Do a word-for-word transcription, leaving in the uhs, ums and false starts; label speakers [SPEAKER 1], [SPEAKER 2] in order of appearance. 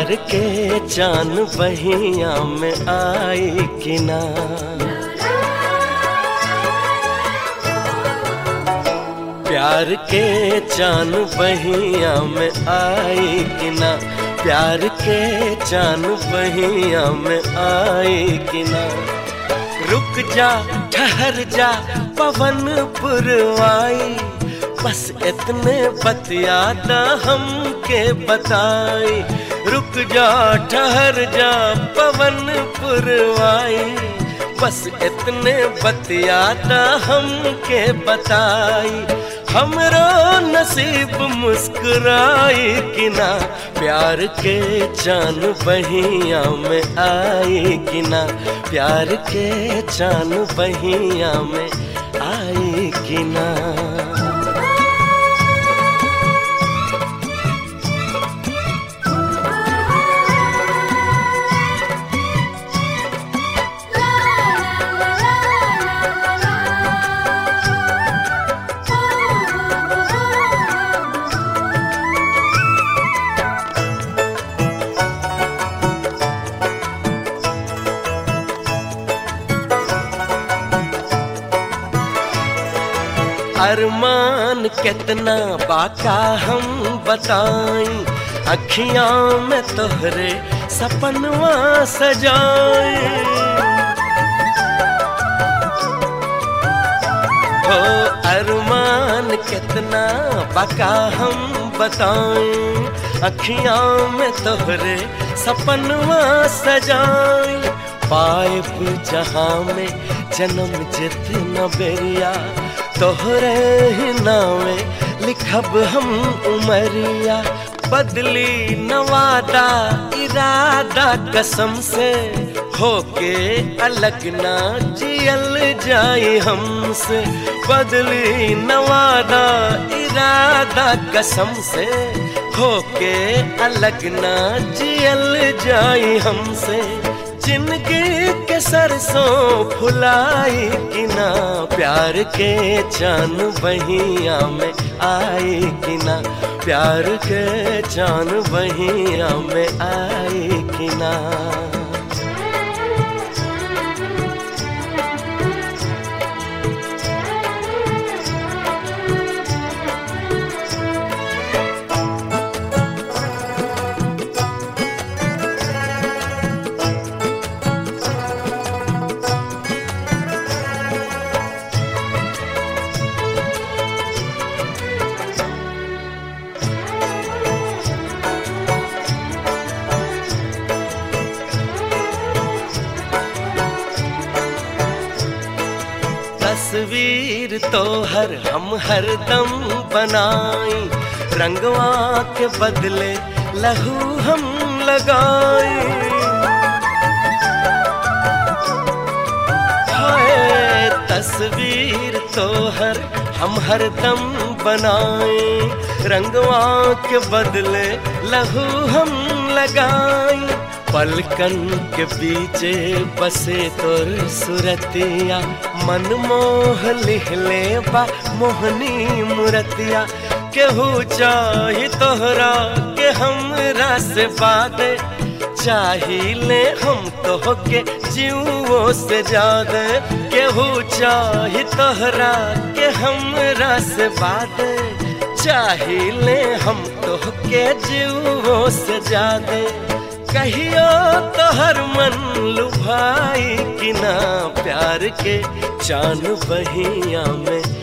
[SPEAKER 1] प्यार के चान बहिया में आई कि ना। प्यार के चान बहिया में आई कि ना। प्यार के चान बहिया में आई कि ना। रुक जा ठहर जा पवन पुरवाई, बस इतने बतियाता हमके बताई। रुक जा ठहर जा पवन पुरवाई, बस इतने बतियाता हमके बताई। हमरो नसीब मुस्कुराई कि ना। प्यार के चान बहिया में आई कि ना। प्यार के चान बहिया में आई कि ना। अरमान कितना बाका हम बताई, अखियां में तोहरे सपनवा सजाए। हो अरमान कितना बाका हम बताई, अखियां में तोहरे सपनवा सजाए। पाइप जहां में जन्म जितना बेरिया, तोहरे ही नावे लिखब हम उमरिया। बदली नवादा इरादा कसम से, होके अलग ना जियल जाए हमसे। बदली नवादा इरादा कसम से, होके अलग ना जियल जाए हमसे। जिंदगी के सरसों फुलाई कि ना। प्यार के चान बहिया में आई कि ना। प्यार के चान बहिया में आई कि ना। तस्वीर तो हर हम हर दम बनाई, रंगवा के बदले लहू हम लगाए। हाय तस्वीर तो हर हम हर दम बनाए, रंगवा के बदले लहू हम लगाए। पलकन के बीचे बसे तोर सुरतिया, मन मोह लिहले बा मोहनी मुरतिया। केहू चाही तोहरा के हमरा से बादे, चाहिए हम तो के जीवो से ज्यादा। केहू चाही तोहरा के हमरा से बादे, चाहिए हम तो के जीवो से ज्यादा। कहियो तोहर मन लुभाई कि ना। प्यार के चान बहिया में